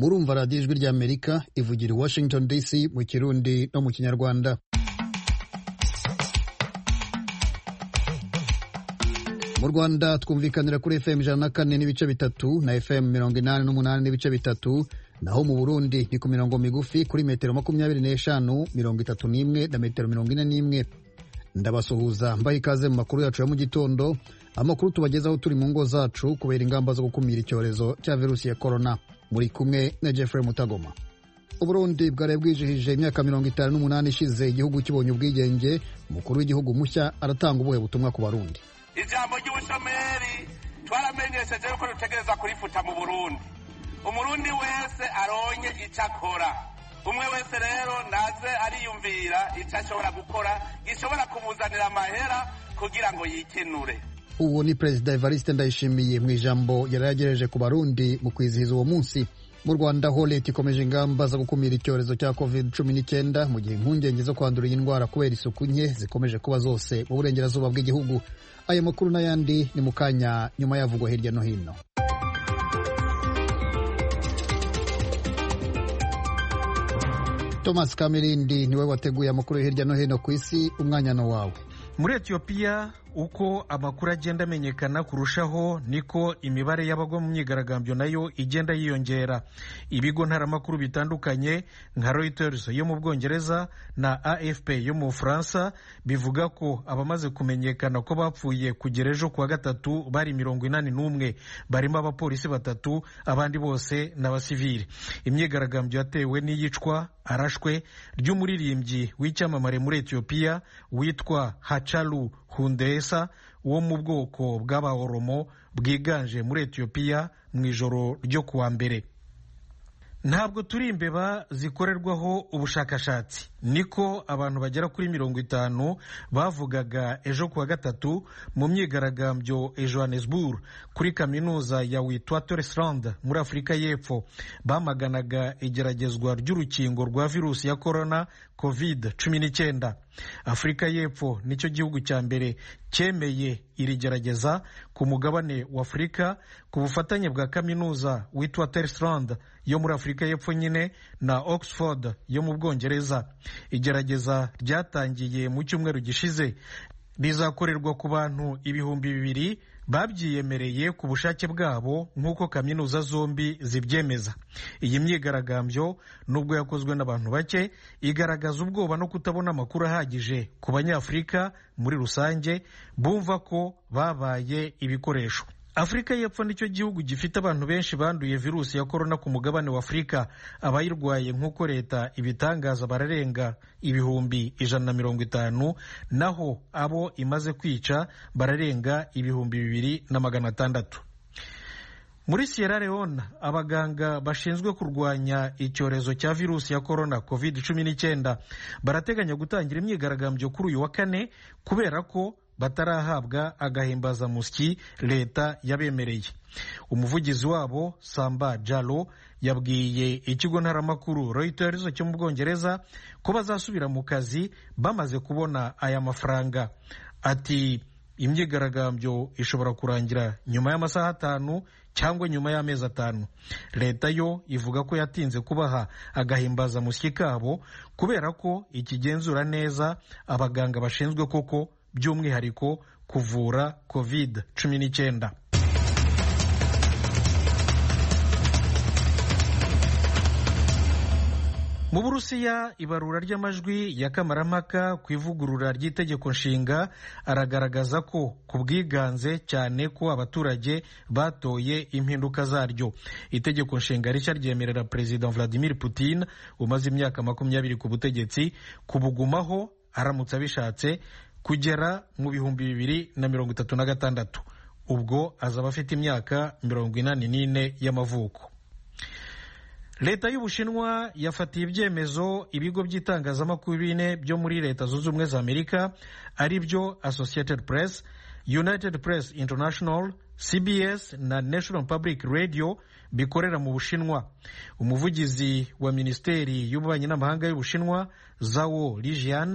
murumva radiyo ijwi ry'Amerika ivugira i Washington DC mu Kirundi no mu Kinyarwanda. Mu Rwanda twumvikanira kuri FM 104 n'ibice bitatu na FM 88 n'ibice bitatu, naho mu Burundi ni ku mirongo migufi kuri metero 25, 31 na metero 41. Ndabasuhuza mbaye ikaze mu makuru yacu ya mu gitondo, amakuru tubagezaho turi mu ngo zacu kubera ingamba zo gukumira icyorezo cya virusi ya corona. Muri kumwe na Jeffrey Mutagoma. Uburundi bwari bwijihije imyaka 58 ishize igihugu kibonye ubwigenge. Umukuru w'igihugu mushya aratanga ubuhe butumwa ku Barundi. Ijambo ry'ubushomeri twaramenyesheje yuko rutegereza kurifuta mu Burundi. Umurundi wese aronye icakora. Umwe wese rero naze ariyumvira icyo ashobora gukora gishobora kumuzanira amahera kugira ngo yikenure. Uwo ni Perezida Evariste Ndayishimiye mu ijambo yaragejeje ku Barundi mu kwizihiza uwo munsi. Mu Rwanda ho leta ikomeje ingamba zo gukumira icyorezo cya COVID-19 mu gihe impungenge zo kwandura iyi ndwara kubera isuku nke zikomeje kuba zose mu burengerazuba bw'igihugu. Ayo makuru n'ayandi ni mu kanya nyuma yavugwa hirya no hino. Thomas Kamirindi niwe wateguye amakuru hirya no hino ku isi. Umwanya no wawe. Muri Ethiopia uko amakuru agenda amenyekana kurushaho niko imibare y'abagwa mu myigaragambyo nayo igenda yiyongera. Ibigo ntaramakuru bitandukanye nka Reuters yo mu Bwongereza na AFP yo mu Bufaransa bivuga ko abamaze kumenyekana ko bapfuye kugera ejo kuwa gatatu bari 81, barimo abapolisi 3, abandi bose n'abasivili. Imyigaragambyo yatewe n'iyicwa arashwe ry'umuririmbyi w'icyamamare muri Ethiopia witwa Hachalu Hundessa wo mu bwoko bw'Abaoromo bwiganje muri Ethiopia mu ijoro ryo kuwa mbere. Ntabwo turi imbeba zikorerwaho ubushakashatsi, niko abantu bagera kuri 50 bavugaga ejo kuwa gatatu mu myigaragambyo e Johannesburg kuri kaminuza ya Witwatersrand muri Afurika y'Epfo. Bamaganaga igeragezwa ry'urukingo rwa virusi ya corona COVID-19. Afurika y'Epfo nicyo gihugu cya mbere cyemeye iri gerageza ku mugabane wa Afurika ku bufatanye bwa kaminuza Witwatersrand yo muri Afurika y'Epfo nyine na Oxford yo mu Bwongereza. Igerageza ryatangiye mu cyumweru gishize, rizakorerwa ku bantu 2,000 babyiyemereye ku bushake bwabo nk'uko kaminuza zombi zibyemeza. Iyi myigaragambyo nubwo yakozwe n'abantu bake igaragaza ubwoba no kutabona amakuru ahagije ku Banyafurika muri rusange bumva ko babaye ibikoresho. Afurika y'Epfo nicyo gihugu gifite abantu benshi banduye virusi ya corona ku mugabane wa Afurika. Abayirwaye nk'uko leta ibitangaza bararenga 150,000, naho abo imaze kwica bararenga 2,600. Muri Sierra Leone abaganga bashinzwe kurwanya icyorezo cya virusi ya corona COVID-19 barateganya gutangira imyigaragambyo kuri uyu wa kane kubera ko batarahabwa agahimbazamusyi leta yabemereye. Umuvugizi wabo Samba Jalo yabwiye ikigo ntaramakuru Reuters cyo mu Bwongereza ko bazasubira mu kazi bamaze kubona aya mafaranga. Ati imyigaragambyo ishobora kurangira nyuma y'amasaha 5 cyangwa nyuma y'amezi 5. Leta yo ivuga ko yatinze kubaha agahimbazamusyi kabo kubera ko ikigenzura neza abaganga bashinzwe koko by'umwihariko kuvura COVID-19. Mu Burusiya ibarura ry'amajwi ya kamarampaka ku ivugurura ry'itegeko nshinga aragaragaza ko ku bwiganze cyane ko abaturage batoye impinduka zaryo. Itegeko nshinga rishya ryemerera Perezida Vladimir Putin umaze imyaka 20 ku butegetsi kubugumaho aramutse abishatse kugera mu 2036. Ubwo azaba afite imyaka 84 y'amavuko. Leta y'Ubushinwa yafatiye ibyemezo ibigo by'itangazamakuru 4 byo muri Leta Zunze Ubumwe za Amerika ari byo Associated Press, United Press International, CBS na National Public Radio bikorera mu Bushinwa. Umuvugizi wa Minisiteri y'Ububanyi n'Amahanga y'Ubushinwa Zhao Lijian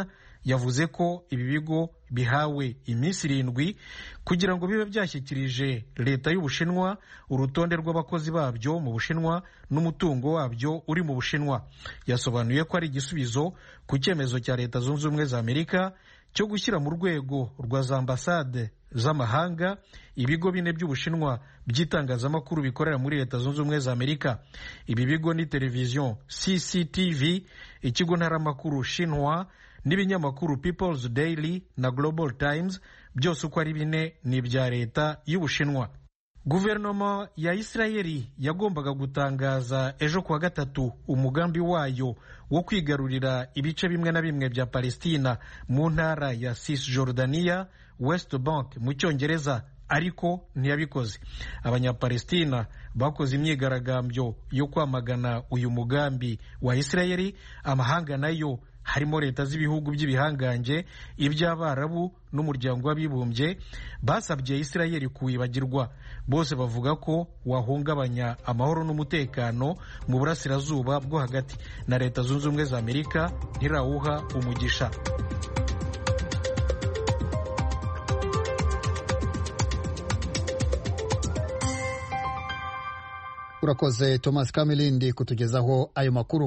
yavuze ko ibi bigo bihawe iminsi 7 kugira ngo bibe byashyikirije leta y'Ubushinwa urutonde rw'abakozi babyo mu Bushinwa n'umutungo wabyo uri mu Bushinwa. Yasobanuye ko ari igisubizo ku cyemezo cya Leta Zunze Ubumwe za Amerika cyo gushyira mu rwego rwa za ambasade z'amahanga ibigo 4 by'Ubushinwa by'itangazamakuru bikorera muri Leta Zunze Ubumwe za Amerika. Ibi bigo ni televiziyo CCTV, ikigo ntaramakuru Xinhua n'ibinyamakuru People's Daily na Global Times, byose uko ari 4 ni ibya leta y'Ubushinwa. Guverinoma ya Isirayeli yagombaga gutangaza ejo kuwa gatatu umugambi wayo wo kwigarurira ibice bimwe na bimwe bya Palestina mu ntara ya Cisjordania, West Bank mu Cyongereza, ariko ntiyabikoze. Abanyapalestina bakoze imyigaragambyo yo kwamagana uyu mugambi wa Isirayeli. Amahanga nayo harimo leta z'ibihugu by'ibihangange, iby'Abarabu n'umuryango w'abibumbye basabye Isirayeli kuwibagirwa. Bose bavuga ko wahungabanya amahoro n'umutekano mu burasirazuba bwo hagati, na Leta Zunze Ubumwe za Amerika ntirawuha umugisha. Urakoze Thomas Kamilindi kutugezaho ayo makuru.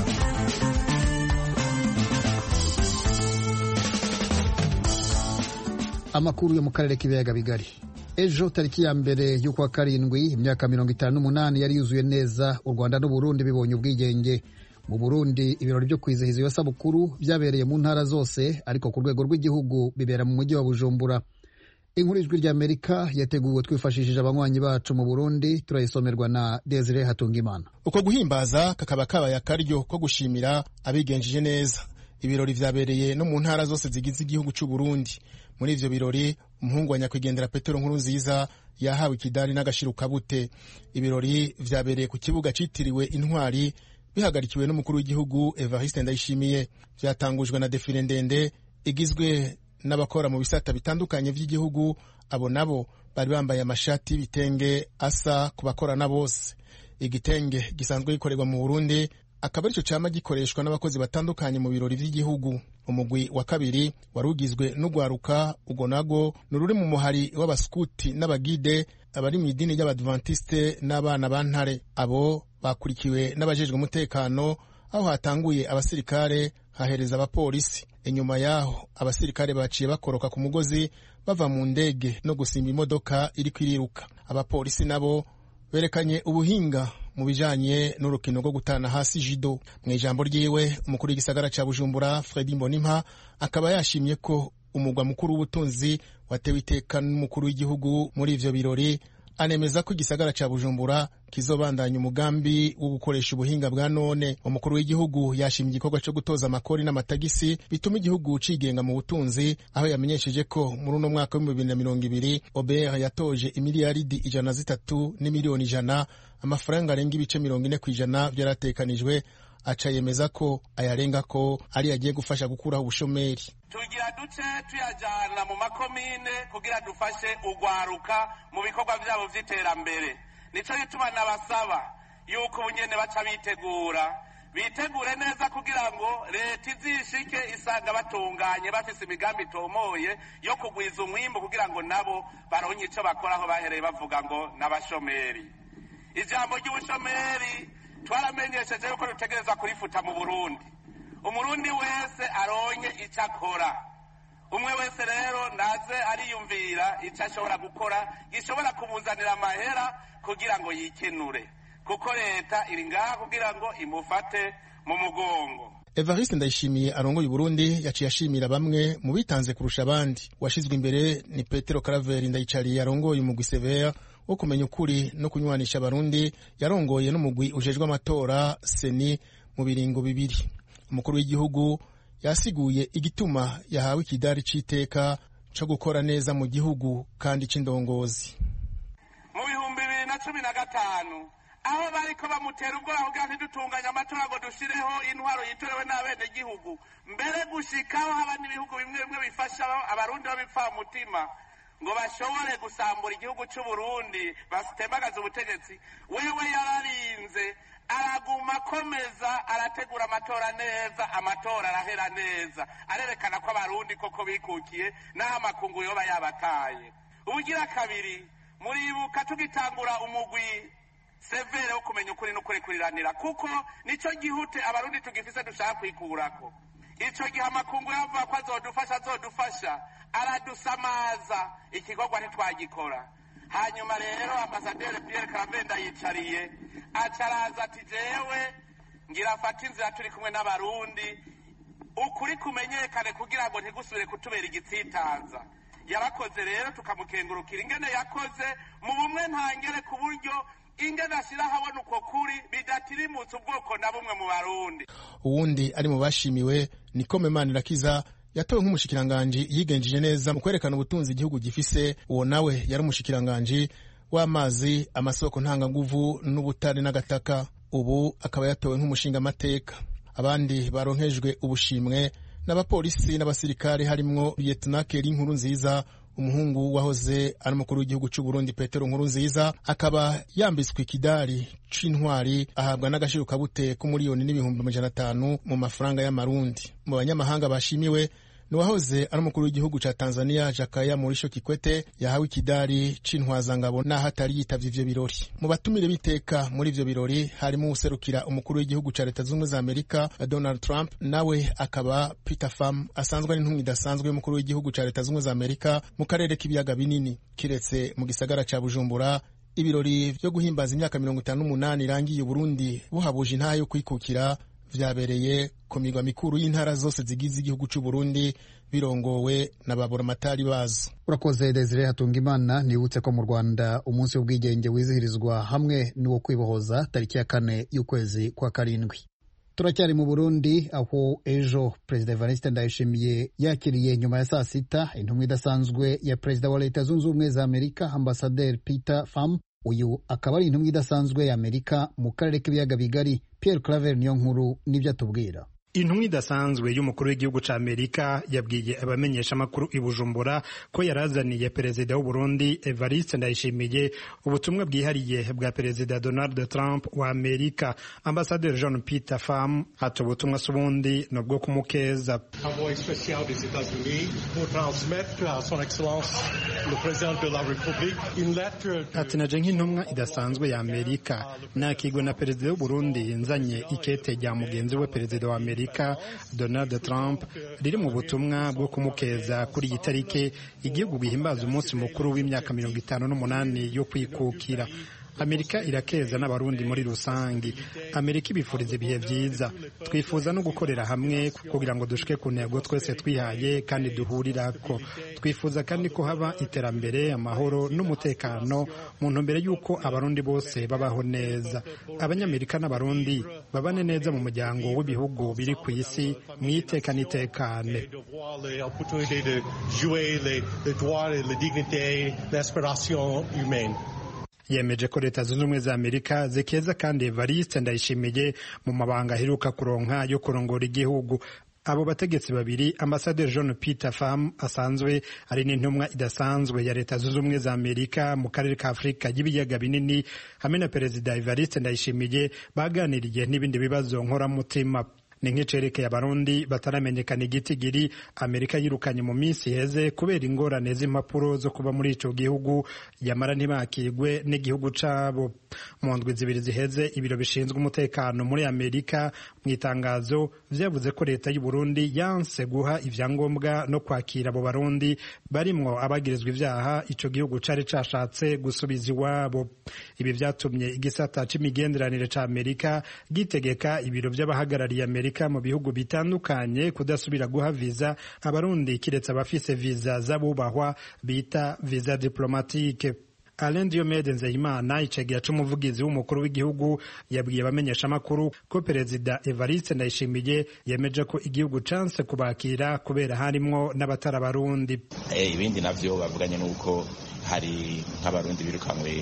Amakuru yo mu karere k'ibiyaga bigari. Ejo tariki ya mbere y'ukwa karindwi imyaka 58 yari yuzuye neza u Rwanda n'u Burundi bibonye ubwigenge. Mu Burundi ibirori byo kwizihiza iyo sabukuru byabereye mu ntara zose, ariko ku rwego rw'igihugu bibera mu mujyi wa Bujumbura. Inkuru y'Ijwi ry'Amerika yateguwe twifashishije abanywanyi bacu mu Burundi, turayisomerwa na Desire Hatungimana. Uko guhimbaza kakaba kabaye akaryo ko gushimira abigenjeje neza. Ibirori vyabereye no mu ntara zose zigize igihugu cy'u Burundi. Muri ivyo birori umuhungu wa nyakwigendera Petero Nkurunziza yahawe ikidari n'agashirukabute. Ibirori vyabereye ku kibuga citiriwe Intwari bihagarikiwe n'umukuru w'igihugu Evariste Ndayishimiye. Vyatangujwe na defile ndende igizwe n'abakora mu bisata bitandukanye vy'igihugu. Abo nabo bari bambaye amashati y'ibitenge asa ku bakorana bose. Igitenge gisanzwe gikorerwa mu Burundi akaba aricyo cyama gikoreshwa n'abakozi batandukanye mu birori by'igihugu. Umugwi wa kabiri warugizwe n'ugwaruka, ugo nago nururi mu muhari w'abaskuti n'abagide, abari mu idini y'Abadventiste n'abana bantare. Abo bakurikiwe n'abajejwe umutekano, aho hatanguye abasirikare hahereza abapolisi. Inyuma yaho abasirikare baciye bakoroka ku mugozi bava mu ndege no gusimba imodoka iri kwiriruka. Abapolisi nabo berekanye ubuhinga mu bijanye n'urukino rwo gutana hasi judo. Mu ijambo ryiwe umukuru w'igisagara ca Bujumbura Fredy Mbonimpa akaba yashimye ko umugwa mukuru w'ubutunzi watewe iteka n'umukuru w'igihugu muri ivyo birori. Anemeza ko igisagara ca Bujumbura kizobandanya umugambi wo gukoresha ubuhinga bwa none. Umukuru w'igihugu yashimye igikorwa cyo gutoza amakori n'amatagisi bituma igihugu cigenga mu butunzi, aho yamenyesheje ko muri uno mwaka wa 2020 OBR yatoje imiliyaridi 103 n'imiliyoni 100 amafaranga arenga ibice 40% byaratekanijwe. Aca yemeza ko ayarenga ko ari yagiye gufasha gukuraho ubushomeri. Tugira duce tuyajana mu makomine kugira dufashe ugwaruka mu bikorwa byabo vy'iterambere. Nico gituma nabasaba yuko ubunyene baca bitegure neza kugira ngo leta izishike isanga batunganye bafise imigambi itomoye yo kugwiza umwimbu kugira ngo nabo baronke ico bakoraho bahereye bavuga ngo n'abashomeri. Ijambo ry'ubushomeri twaramenyesheje yuko dutegereza kurifuta mu Burundi. Umurundi wese aronye icyo akora. Umwe wese rero naze ariyumvira icyo ashobora gukora gishobora kumuzanira amahera kugira ngo yikenure, kuko leta iri ngaha kugira ngo imufate mu mugongo. Evariste Ndayishimiye arongoye Burundi yaciye ashimira bamwe mu bitanze kurusha abandi. Washizwe imbere ni Petero Karaveri Ndayicariye arongoye umugwi Severe wo kumenya ukuri no kunywanisha abarundi, yarongoye n'umugwi ujejwe amatora Seni mu biringo bibiri. Umukuru w'igihugu yasiguye igituma yahawe ikidari c'iteka cyo gukora neza mu gihugu kandi c'indongozi. Mu 2015 aho bariko bamutera ubwoba kugira ntidutunganye amatora ngo dushireho intwaro yitorewe n'abene gihugu, mbere gushikaho haba n'ibihugu bimwe bimwe bifasha abarundi babipfa mutima, ngo bashobore gusambura igihugu cy'u Burundi batembagaza ubutegetsi, wewe yararinze araguma akomeza arategura amatora neza, amatora arahera neza, arerekana ko abarundi koko bikukiye n'aho amakungu yoba yabataye. Ubugira kabiri, muribuka tugitangura umugwi severe wo kumenya ukuri n'ukuri kuriranira, kuko nico gihute abarundi tugifise dushaka kwikurako. Ico gihe amakungu yavuga ko azodufasha aradusamaza, ikikorwa ntitwagikora. Hanyuma rero ambasaderi Pierre Karavenda yicariye acaraza ati jewe ngira afata inzira turi kumwe n'abarundi, ukuri kumenyekane kugira ngo ntigusubire kutubera igitsitaza. Yarakoze rero tukamukengurukira ingene yakoze mu bumwe ntangere, ku buryo ingene ashira habona uko kuri bidatirimutse ubwoko na bumwe mu Barundi. Uwundi ari mu bashimiwe ni Kome Manirakiza, yatowe nk'umushikiranganji yigenjeje neza mu kwerekana ubutunzi igihugu gifise. Uwo nawe yari umushikiranganji w'amazi, amasoko ntanganguvu n'ubutare n'agataka. Ubu akaba yatowe nk'umushinga amateka. Abandi baronkejwe ubushimwe n'abapolisi n'abasirikare harimwo Lieutenant Keri Nkurunziza, umuhungu wahoze ari umukuru w'igihugu cy'u Burundi Petero Nkurunziza, akaba yambitswe ikidari c'intwari, ahabwa n'agashirukabute k'umuriyoni n'ibihumbi 500 mu mafaranga y'amarundi. Mu banyamahanga bashimiwe ni wahoze ari umukuru w'igihugu ca Tanzania Jakaya Mrisho Kikwete, yahawe ikidari c'intwazangabo naho atari yitavye ivyo birori. Mu batumire biteka muri ivyo birori harimo userukira umukuru w'igihugu ca Leta Zunze za Amerika Donald Trump, nawe akaba Peter Pham asanzwe ari intumwa idasanzwe y'umukuru w'igihugu ca Leta Zunze za Amerika mu karere k'ibiyaga binini. Kiretse mu gisagara ca Bujumbura, ibirori vyo guhimbaza imyaka 58 irangiye Burundi buhabuje intaha yo kwikukira vyabereye ku migwa mikuru y'intara zose zigize igihugu cy'u Burundi, birongowe na baburamatari bazo. Urakoze Desire Hatungimana. Nibutse ko mu Rwanda umunsi w'ubwigenge wizihirizwa hamwe n'uwo kwibohoza tariki ya 4 y'ukwezi kwa karindwi. Turacyari mu Burundi, aho ejo Perezida Evariste Ndayishimiye yakiriye nyuma ya saa sita intumwa idasanzwe ya Perezida wa Leta Zunze Ubumwe za Amerika Ambassadeur Peter Pham. Uyu akaba ari intumwa idasanzwe ya Amerika mu karere k'ibiyaga bigari. Pierre Claver Niyonkuru nibyo atubwira. Intumwa idasanzwe y'umukuru w'igihugu ca Amerika yabwiye abamenyesha makuru i Bujumbura ko yarazaniye Perezida w'u Burundi Evariste Ndayishimiye ubutumwa bwihariye bwa Perezida Donald Trump wa Amerika. Ambassadeur John Peter Pham ati ubutumwa subundi no bwo kumukeza. Envoyé spécial des États-Unis pour transmettre à son excellence le président de la République une lettre. Ati naje nk'intumwa idasanzwe ya Amerika nakigwe na Perezida w'u Burundi nzanye ikete rya mugenzi we Perezida wa Amerika Donald Trump riri mu butumwa bwo kumukeza kuri iyi tariki igihugu gihimbaza umunsi mukuru w'imyaka 58 yo kwikukira. Amerika irakeza n'abarundi muri rusangi. Amerika ibifuriza ibihe vyiza. Twifuza no gukorera hamwe kugira ngo dushike ku ntego twese twihaye kandi duhurirako. Twifuza kandi ko haba iterambere, amahoro n'umutekano mu ntumbero y'uko abarundi bose babaho neza. Abanyamerika n'abarundi babane neza mu muryango w'ibihugu biri ku isi mwiteka n'itekane. Yemeje ko Leta Zunze Ubumwe za Amerika zikeza kandi Evariste Ndayishimiye mu mabanga aheruka kuronka yo kurongora igihugu. Abo bategetsi babiri, Ambassadeur John Peter Pham asanzwe ari n'intumwa idasanzwe ya Leta Zunze Ubumwe za Amerika mu karere ka Afrika y'ibiyaga binini, hamwe na Perezida Evariste Ndayishimiye baganiriye n'ibindi bibazo nkoramutima. Ni nk'icerekeye abarundi bataramenyekana igitigiri Amerika yirukanye mu minsi heze kubera ingorane z'impapuro zo kuba muri ico gihugu, yamara ntibakigwe n'igihugu cabo. Mu ndwi zibiri ziheze, ibiro bishinzwe umutekano muri Amerika mu itangazo vyavuze ko Leta y'u Burundi yanse guha ivyangombwa no kwakira abo barundi barimwo abagirizwa ivyaha ico gihugu cari cashatse gusubiza iwabo. Ibi vyatumye igisata c'imigenderanire ca Amerika gitegeka ibiro vy'abahagarariye Amerika mu bihugu bitandukanye kudasubira guha viza abarundi kiretse abafise viza z'abubahwa bita viza diplomatique. Alain Diomede Nzeyimana, icegera c'umuvugizi w'umukuru w'igihugu, yabwiye abamenyesha makuru ko Perezida Evariste Ndayishimiye yemeje ko igihugu canse kubakira kubera harimwo n'abatara barundi. Ibindi navyo bavuganye nuko hari nk'abarundi birukanwe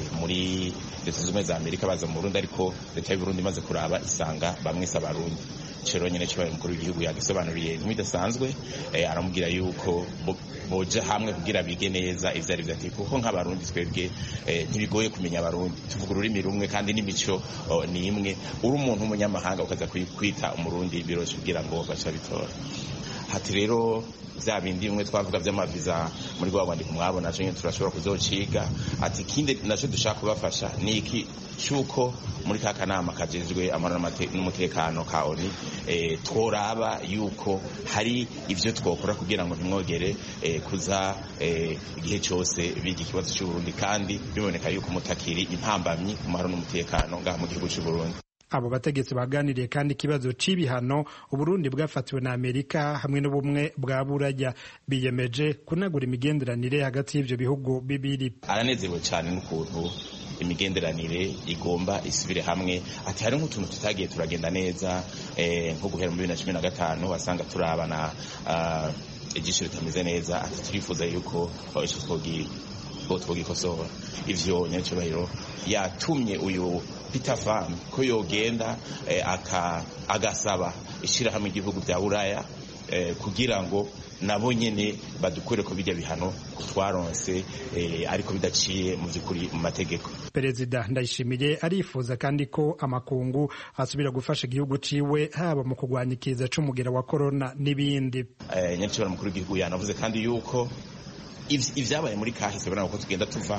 muri Leta Zunze Ubumwe za Amerika baza mu Burundi, ariko Leta y'u Burundi imaze kuraba isanga bamwe s'abarundi. cero nyene cyo mukuru w'igihugu yagisobanuriye nk'idasanzwe aramubwira yuko boja hamwe kugira bige neza ivyo ari vyati kuko nk'abarundi twebwe ntibigoye kumenya abarundi tuvuga ururimi rumwe kandi n'imico ni imwe uri umuntu w'umunyamahanga ukaza kwita umurundi biroshe kugira ngo baca bitora hati rero vya bindi bimwe twavuga vy'amaviza muri rwa rwandiko mwabona naco nyene turashobora kuzociga ati kinde naco dushaka kubafasha ni iki cyuko muri ka kanama kajejwe amahoro n'umutekano ka ONU tworaba yuko hari ivyo twokora kugira ngo ntimwogere kuza igihe cyose biga ikibazo cy'u Burundi kandi biboneka yuko mutakiri impambamyi mu mahoro n'umutekano ngaha mu gihugu cy'u Burundi. Abo bategetsi baganiriye kandi ikibazo c'ibihano Uburundi bwafatiwe na Amerika hamwe n'ubumwe bwa Buraya biyemeje kunagura imigenderanire hagati y'ivyo bihugu bibiri. Aranezerewe cyane n'ukuntu imigenderanire igomba isubire hamwe ati hari nk'utuntu tutagiye turagenda neza nko guhera mu 2015 wasanga turabana igisho bitameze neza ati turifuza yuko twogikosora ivyo nyacubahiro yatumye uyu Peter Pham ko yogenda agasaba ishirahamwe igihugu bya Buraya kugira ngo nabo nyene badukure ko bijya bihano twaronse ariko bidaciye mu byukuri mu mategeko. Perezida Ndayishimiye arifuza kandi ko amakungu asubira gufasha igihugu ciwe haba mu kugwanya ikiza c'umugera wa corona n'ibindi. Nyacubahiro mukuru w'igihugu yanavuze kandi yuko ivyabaye muri kahise bana uko tugenda tuva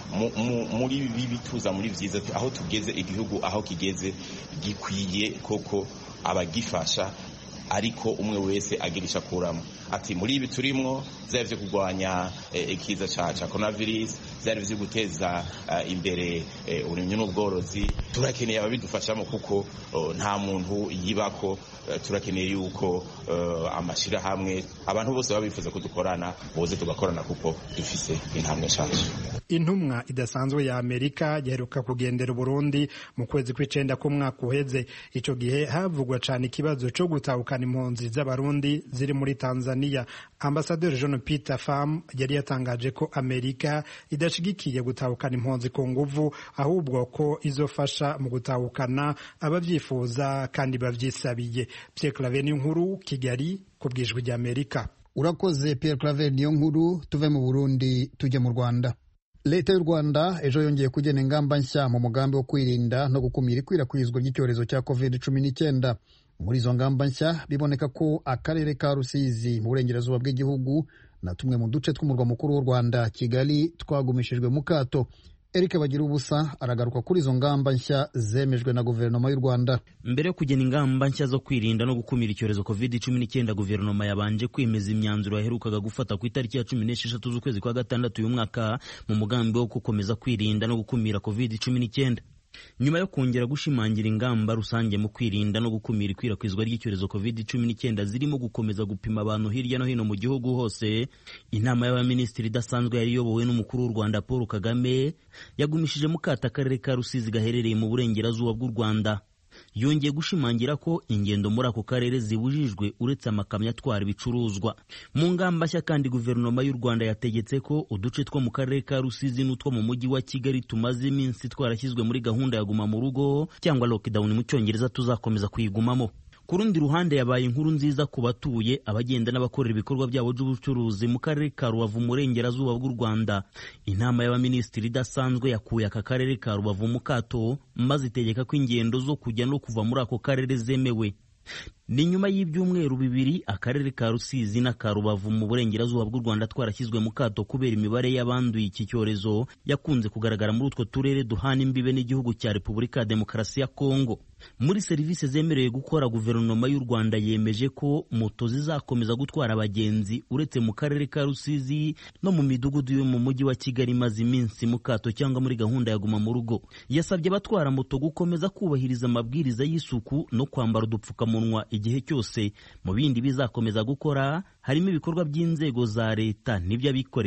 muri bibi tuza muri vyiza aho tugeze igihugu aho kigeze gikwiye koko abagifasha ariko umwe wese agirisha kuramo ati muri ibi turimwo zavye kugwanya ikiza ca coronavirus zari vyo guteza imbere uburimyi n'ubworozi turakeneye ababidufashamo kuko nta muntu yibako turakeneye yuko amashira hamwe abantu bose babifuza ko dukorana boze tugakorana kuko dufise intambwe nshasha. Intumwa idasanzwe ya Amerika yaheruka kugendera Burundi mu kwezi kw'icenda k'umwaka uheze ico gihe havugwa cane ikibazo co gutahukana impunzi z'abarundi ziri muri Tanzania. Ambassadeur John Peter Pham yari yatangaje ko Amerika idashigikiye gutahukana impunzi ku nguvu ahubwo ko izofasha mu gutahukana abavyifuza kandi bavyisabiye. Pierre Claver Niyonkuru, Kigali, ku bw'ijwi rya Amerika. Urakoze Pierre Claver Niyonkuru. Tuve mu Burundi tujye mu Rwanda. Leta y'u Rwanda ejo yongeye kugena ingamba nshya mu mugambi wo kwirinda no gukumira ikwirakwizwa ry'icyorezo cya COVID-19. Muri izo ngamba nshya biboneka ko akarere ka Rusizi mu burengerazuba bw'igihugu na tumwe mu duce tw'umurwa mukuru w'u Rwanda Kigali twagumishijwe mu kato. Eric Bagirubusa aragaruka kuri izo ngamba nshya zemejwe na guverinoma y'u Rwanda. Mbere yo kugena ingamba nshya zo kwirinda no gukumira icyorezo COVID-19, guverinoma yabanje kwemeza imyanzuro yaherukaga gufata ku itariki ya 16 z'ukwezi kwa gatandatu uyu mwaka mu mugambi wo gukomeza kwirinda no gukumira COVID-19. Nyuma yo kongera gushimangira ingamba rusange mu kwirinda no gukumira ikwirakwizwa ry'icyorezo COVID-19 zirimo gukomeza gupima abantu hirya no hino mu gihugu hose, inama y'abaminisitiri idasanzwe yari iyobowe n'umukuru w'u Rwanda Paul Kagame yagumishije mu kato akarere ka Rusizi gaherereye mu burengerazuba bw'u Rwanda. Yongeye gushimangira ko ingendo muri ako karere zibujijwe uretse amakamyo atwara ibicuruzwa. Mu ngamba nshya kandi guverinoma y'u Rwanda yategetse ko uduce two mu karere ka Rusizi n'utwo mu mujyi wa Kigali tumaze iminsi twarashyizwe muri gahunda ya guma mu rugo cyangwa lockdown mu cyongereza tuzakomeza kuyigumamo. Ku rundi ruhande yabaye inkuru nziza ku batuye, abagenda n'abakorera ibikorwa byabo by'ubucuruzi mu karere ka Rubavu mu burengerazuba bw'u Rwanda. Inama y'abaminisitiri idasanzwe yakuye aka karere ka Rubavu mu kato maze itegeka ko ingendo zo kujya no kuva muri ako karere zemewe. Ni nyuma y'ibyumweru bibiri akarere ka Rusizi na ka Rubavu mu burengerazuba bw'u Rwanda twarashyizwe mu kato kubera imibare y'abanduye iki cyorezo yakunze kugaragara muri utwo turere duhana imbibe n'igihugu cya Repubulika ya Demokarasi ya Kongo. Muri serivisi zemerewe gukora, guverinoma y'u Rwanda yemeje ko moto zizakomeza gutwara abagenzi uretse mu karere ka Rusizi no mu midugudu yo mu mujyi wa Kigali imaze iminsi mu kato cyangwa muri gahunda ya guma mu rugo. Yasabye abatwara moto gukomeza kubahiriza amabwiriza y'isuku no kwambara udupfukamunwa igihe cyose. Mu bindi bizakomeza gukora harimo ibikorwa by'inzego za leta n'iby'abikorera.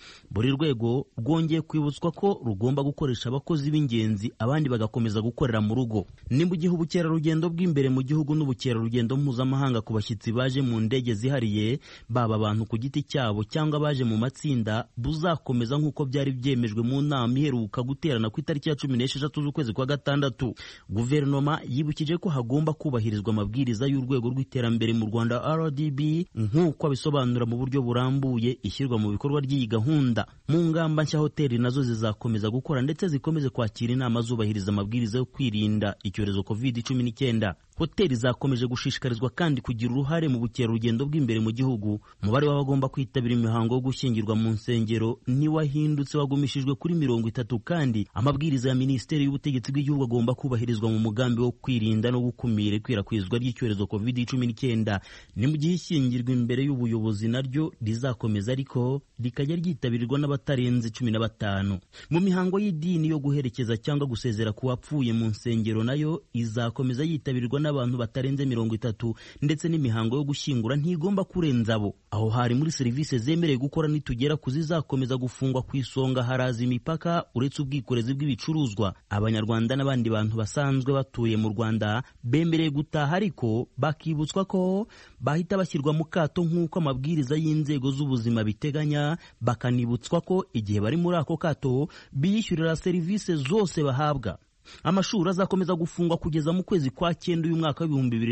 buri rwego rwongeye kwibutswa ko rugomba gukoresha abakozi b'ingenzi abandi bagakomeza gukorera mu rugo. Ni mu gihe ubukerarugendo bw'imbere mu gihugu n'ubukerarugendo mpuzamahanga ku bashyitsi baje mu ndege zihariye, baba abantu ku giti cyabo cyangwa baje mu matsinda, buzakomeza nk'uko byari byemejwe mu nama iheruka guterana ku itariki ya 16 z'ukwezi kwa gatandatu. Guverinoma yibukije ko hagomba kubahirizwa amabwiriza y'urwego rw'iterambere mu Rwanda RDB nk'uko abisobanura mu buryo burambuye ishyirwa mu bikorwa ry'iyi gahunda. Mu ngamba nshya, hoteli nazo zizakomeza gukora ndetse zikomeze kwakira inama zubahiriza amabwiriza yo kwirinda icyorezo COVID-19. Hoteli zakomeje gushishikarizwa kandi kugira uruhare mu bukerarugendo bw'imbere mu gihugu. Umubare w'abagomba kwitabira imihango yo gushyingirwa mu nsengero niwahindutse wagumishijwe kuri 30, kandi amabwiriza ya Minisiteri y'Ubutegetsi bw'igihugu agomba kubahirizwa mu mugambi wo kwirinda no gukumira ikwirakwizwa ry'icyorezo COVID-19. Ni mu gihe ishyingirwa imbere y'ubuyobozi naryo rizakomeza, ariko rikajya ryitabirwa n'abatarenze 15. Mu mihango y'idini yo guherekeza cyangwa gusezera ku wapfuye mu nsengero nayo izakomeza yitabirwa n'abantu batarenze 30, ndetse n'imihango yo gushyingura ntigomba kurenza abo. Aho hari muri serivisi zemerewe gukora nitugera kuzizakomeza gufungwa ku isonga haraza imipaka uretse ubwikorezi bw'ibicuruzwa. Abanyarwanda n'abandi bantu basanzwe batuye mu Rwanda bemereye gutaha, ariko bakibutswa ko bahita bashyirwa mu kato nk'uko amabwiriza y'inzego z'ubuzima biteganya, bakanibutswa ko igihe bari muri ako kato biyishyurira serivisi zose bahabwa. Amashuri azakomeza gufungwa kugeza mu kwezi kwa 9 uyu mwaka wa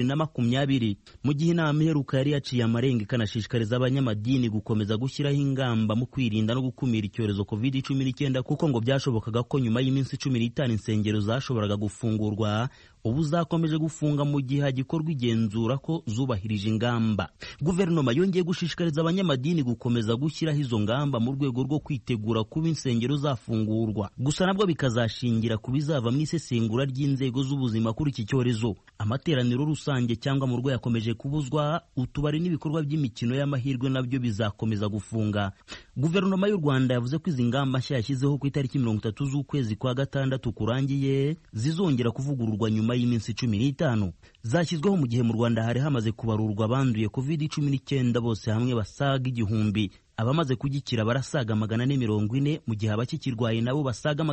2020, mu gihe inama iheruka yari yaciye amarenga ikanashishikariza abanyamadini gukomeza gushyiraho ingamba mu kwirinda no gukumira icyorezo COVID-19, kuko ngo byashobokaga ko nyuma y'iminsi 15 insengero zashoboraga gufungurwa. Ubu zakomeje gufunga mu gihe hagikorwa igenzura ko zubahirije ingamba. Guverinoma yongeye gushishikariza abanyamadini gukomeza gushyiraho izo ngamba mu rwego rwo kwitegura kuba insengero zafungurwa. Gusa nabwo bikazashingira ku bizava mu isesengura ry'inzego z'ubuzima kuri iki cyorezo. Amateraniro rusange cyangwa mu rwego yakomeje kubuzwa, utubari n'ibikorwa by'imikino y'amahirwe nabyo bizakomeza gufunga. Guverinoma y'u Rwanda yavuze ko izi ngamba nshya yashyizeho ku itariki 30 z'ukwezi kwa gatandatu kurangiye zizongera kuvugururwa nyuma y'iminsi 15. Zashyizweho mu gihe mu Rwanda hari hamaze kubarurwa abanduye COVID-19 bose hamwe basaga 1000. Abamaze kugikira barasaga 440, mu gihe abakikirwaye nabo basaga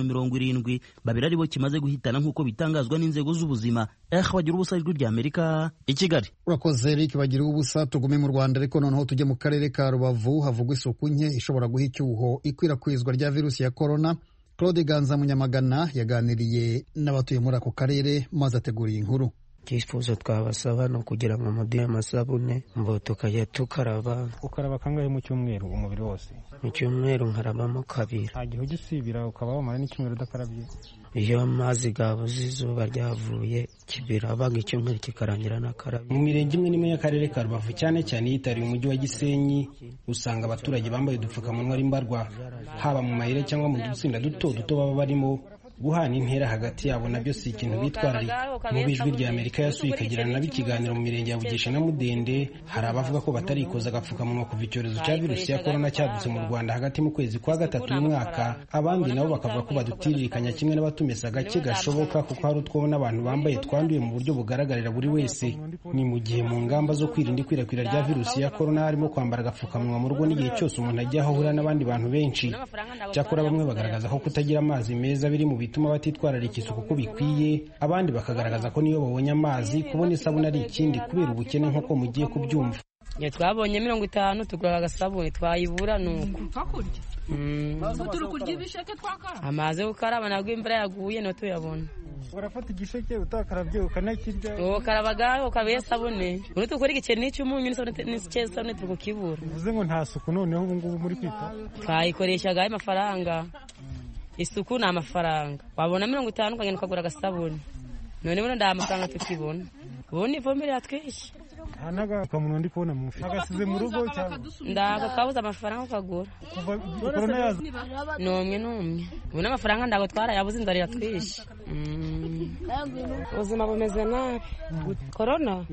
570. Babiri aribo kimaze guhitana nk'uko bitangazwa n'inzego z'ubuzima. Bagira ubusa ijwi rya Amerika i Kigali. Urakoze Eric Bagira ubusa. Tugume mu Rwanda ariko noneho tujye mu karere ka Rubavu havugwa isuku nke ishobora guha icyuho ikwirakwizwa rya virusi ya corona. Claude Ganza Munyamagana yaganiriye n'abatuye muri ako karere maze ateguriye inkuru. Icyifuzo twabasaba no kugira ngo muduhe amasabune ngo tukajya tukaraba. Ukaraba kangahe mu cyumweru umubiri wose? Mu cyumweru nkarabamo 2. Nta gihe ugisibira ukaba wamara n'icyumweru udakarabye? Iyo amazi gabuze izuba ryavuye kibiraba icyumweru kikarangira nakarabye. Mu mirenge imwe n'imwe y'akarere ka Rubavu cyane cyane yitariye umujyi wa Gisenyi, usanga abaturage bambaye udupfukamunwa ari mbarwa, haba mu mayire cyangwa mu dutsinda duto duto baba barimo. Guhana intera hagati yabo nabyo si ikintu bitwararika. Mu bijwi rya Amerika yasuye ikagirana nabo ikiganiro mu mirenge ya Bugesha na Mudende, hari abavuga ko batarikoza agapfukamunwa kuva icyorezo cya virusi ya corona cyadutse mu Rwanda hagati mu kwezi kwa 3 uyu mwaka. Abandi nabo bakavuga ko badutiririkanya kimwe n'abatumesa gake gashoboka, kuko hari utwo n'abantu bambaye twanduye mu buryo bugaragarira buri wese. Ni mu gihe mu ngamba zo kwirinda ikwirakwira rya virusi ya corona harimo kwambara agapfukamunwa mu rugo n'igihe cyose umuntu ajya aho ahura n'abandi bantu benshi. Cyakora bamwe bagaragaza ko kutagira amazi meza biri mu bituma batitwararika isuku uko bikwiye. Abandi bakagaragaza ko niyo babonye amazi kubona isabune ari ikindi kubera ubukene nk'uko mugiye kubyumva. Twabonye 50 tugura agasabune twayibura nuko amazi yo gukaraba nabwo imvura yaguye no tuyabona. Urafata igisheke utakarabye ukanakirya ukarabaga ukabiye sabune uno tukora igiceri n'icyumunyu n'isabune tukukibura. Uvuze ngo nta suku noneho ubu ngubu muri kwita? Twayikoreshaga amafaranga. Isuku na amafaranga. Wabona 50 ukagenda ukagura agasabune. None bone nda amafaranga tukibona. Ubone ivomere yatwishe. Hanaga kamuno ndi kubona mu agasize mu rugo cyangwa ndaga kabuza amafaranga ukagura. Corona yaza. Nomwe. Ubone amafaranga ndago twara yabuze indari yatwishe. Ubuzima bumeze nabi. Corona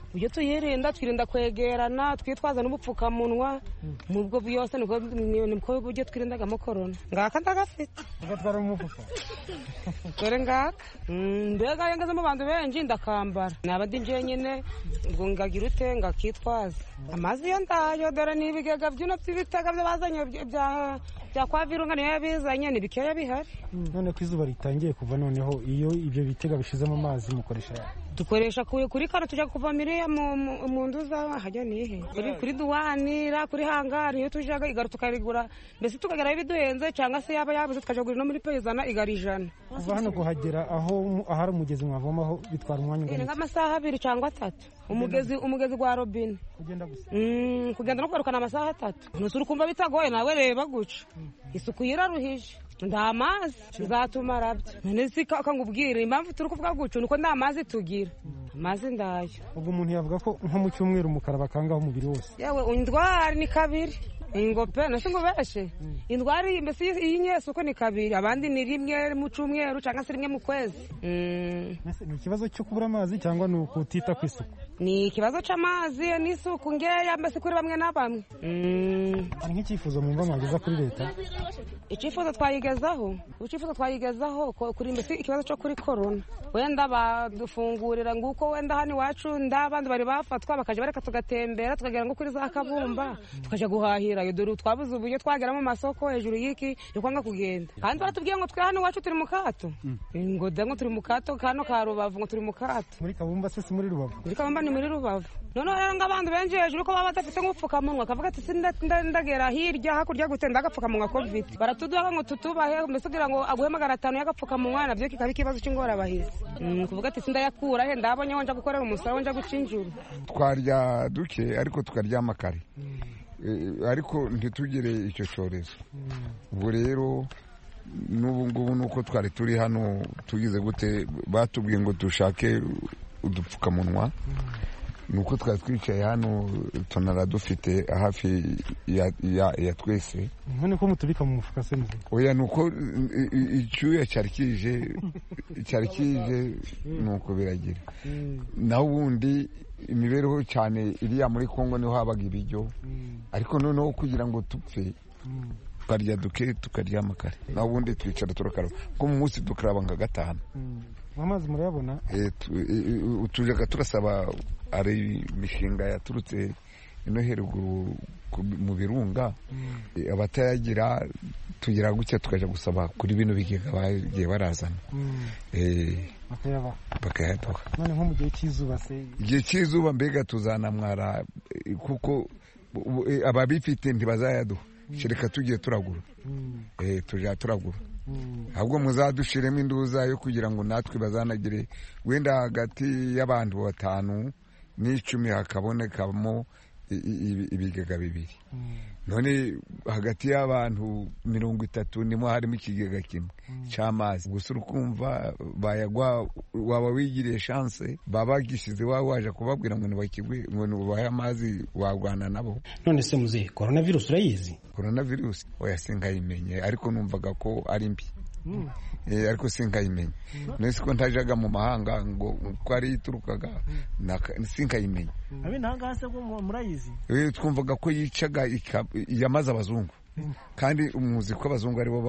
ibyo tuyirinda twirinda kwegerana twitwaza n'ubupfukamunwa mubwo byose niko buryo twirindagamo korona ngaka ndagafite ugatwara umufuka dore ngaka mbega iyo ngeze mu bantu benshi ndakambara naba ndi njyenyine ngo ngagira ute ngakitwaza amazi yo ndayo dore n'ibigega by'ino by'ibitega by'abazanye bya kwa virunga niyo yabizanye ni bikeya bihari none ko izuba ritangiye kuva noneho iyo ibyo bitega bishizemo amazi mukoresha dukoresha kuri kano tujya kuvomera mu nduza hajya nihe kuri duwanira kuri hangari iyo tujaga igara tukarigura mbese tukageraho ibiduhenze cyangwa se yaba yabuze tukajya kugura no muri peyizana igara 100 kuva hano kuhagera aho ahari umugezi mwavomaho bitwara umwanya ungana nk'amasaha 2 cyangwa 3 umugezi gwa robine kugenda gusa kugenda no kugarukana amasaha 3 nusura ukumva bitagoye nawe reba guca isuku yiraruhije nda mazi bizatuma arabyo none si akangubwira impamvu turi kuvuga gucu nuko nda mazi tugira amazi ndayo ubwo umuntu yavuga ko nko mu cyumweru umukara bakangaho umubiri wose yewe indwara ni 2 ingope nase ngo beshe indwara mbese y'inyeso uko ni 2 abandi ni 1 mu cyumweru cyangwa se 1 mu kwezi ni ikibazo cyo kubura amazi cyangwa ni ukutita ku isuku ni ikibazo cy'amazi n'isuku ngeya mbese kuri bamwe na bamwe ari nk'icyifuzo mwumva mwageza kuri leta icyifuzo twayigezaho kuri mbese ikibazo cyo kuri korona wenda badufungurira nguko wenda hano iwacu abandi bari bafatwa bakajya bareka tugatembera tukagera ngo kuri za Kabumba tukajya guhahira iyo dore twabuze uburyo twagera mu masoko hejuru y'iki yo kwanga kugenda kandi baratubwiye ngo twe hano iwacu turi mu kato ngo ngo turi mu kato kano ka Rubavu ngo turi mu kato muri Kabumba se muri Rubavu muri Kabumba ni muri Rubavu none rero ng'abandi benshi hejuru ko baba badafite nk'upfukamunwa kavuga ati ndagera hirya hakurya gutenda agapfukamunwa covid baratuduha ngo tutubahe mbese kugira ngo aguhe 500 y'agapfukamunwa nabyo kikaba ikibazo cy'ingorabahizi kuvuga ati ndayakura he ndabonye wonja gukorera umusara wonja gucinjura twarya duke ariko tukaryama kare ariko ntitugire icyo cyorezo ubwo rero n'ubu ngubu nuko twari turi hano tugize gute batubwiye ngo dushake udupfukamunwa nuko twari twicaye hano tonara dufite hafi ya twese none ko mutubika mu mufuka se oya nuko icyuya cyari kije nuko biragira naho ubundi imibereho cyane iriya muri Kongo niho habaga ibiryo ariko noneho kugira ngo tupfe tukarya duke tukaryama kare naho ubundi twicara turakaraba ko mu munsi dukaraba nka 5 amazi murayabona tujaga turasaba ari imishinga yaturutse ino heruguru mu birunga abatayagira tugira gutya tukaja gusaba kuri bino bigega bagiye barazana bakayaduha none nko mu gihe cy'izuba se igihe cy'izuba mbega tuzanamwara kuko ababifite ntibazayaduha shireka tugiye turagura tujya turagura ahubwo muzadushiremo induza yo kugira ngo natwe bazanagire wenda hagati y'abantu 5 n'10 hakabonekamo ibigega 2 none hagati y'abantu 30 nimo harimo ikigega kimwe cy'amazi gusa urukumva bayagwa waba wigiriye chance baba gishize waje kubabwira ngo nibakigwe ngo nubaye amazi wagwana nabo none se muze coronavirus urayizi coronavirus oya singayimenye ariko numvaga ko ari mbi ariko sinkayimenye nese ko ntajaga mu mahanga ngo ko ari iturukaga sinkayimenye abinanga se ko murayizi twumvaga ko yicaga yamaze abazungu kandi umuzi ko abazungu aribo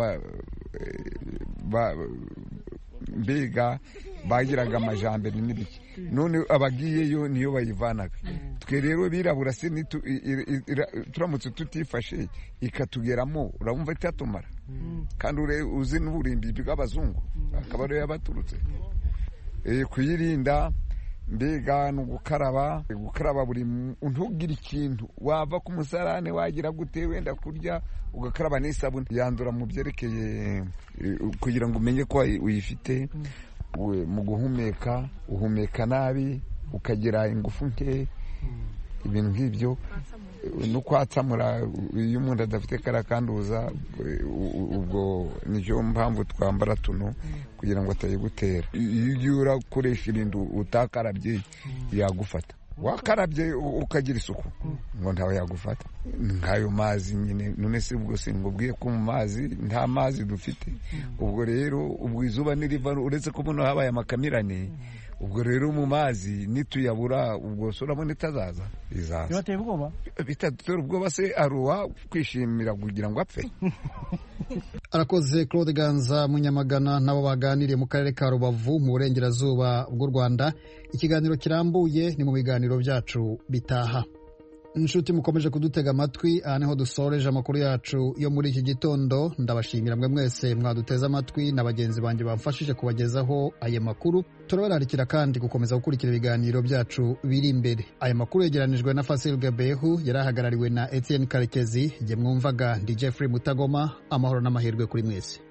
mbega bagiraga amajambere n'ibiki none abagiyeyo niyo bayivanaga twe rero birabura se turamutse tutifashe ikatugeramo urumva itatumara kandi uzi n'uburimbi bw'abazungu akaba ariyo yabaturutse kuyirinda mbega no gukaraba buri ntugire ikintu wava ku musarane wagira gute wenda kurya ugakaraba n'isabune yandura mu byerekeye kugira ngo umenye ko uyifite mu guhumeka uhumeka nabi ukagira ingufu nke ibintu nk'ibyo no kwatsamura iyo umuntu adafite karakanduza ubwo nicyo mpamvu twambara tuno kugira ngo atayigutera iyo urakoresha ibintu utakarabye yagufata wakarabye ukagira isuku ngo ntawe yagufata nk'ayo mazi nyine none se ubwo singubwiye ko mu mazi nta mazi dufite ubwo rero ubwo izuba niriva uretse ko buno habaye amakamirane ubwo rero mu mazi nituyabura ubwo urabona itazaza izaza bibateye ubwoba bitadutera ubwoba se aruwa kwishimira kugira ngo apfe. Arakoze Claude Ganza Munyamagana nabo baganiriye mu karere ka Rubavu mu burengerazuba bw'u Rwanda. Ikiganiro kirambuye ni mu biganiro byacu bitaha. Inshuti mukomeje kudutega amatwi, aha niho dusoreje amakuru yacu yo muri iki gitondo. Ndabashimira mwe mwese mwaduteze amatwi na bagenzi banjye bamfashije kubagezaho aya makuru. Turabararikira kandi gukomeza gukurikira ibiganiro byacu biri imbere. Aya makuru yegeranijwe na Fasil Gabehu, yarahagarariwe na Etienne Karekezi. Jye mwumvaga ndi Jeffrey Mutagoma. Amahoro n'amahirwe kuri mwese.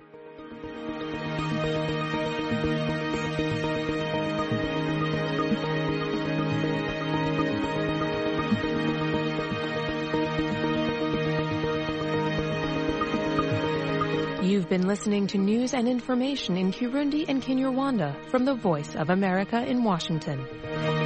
You've been listening to news and information in Kirundi and Kinyarwanda from the Voice of America in Washington.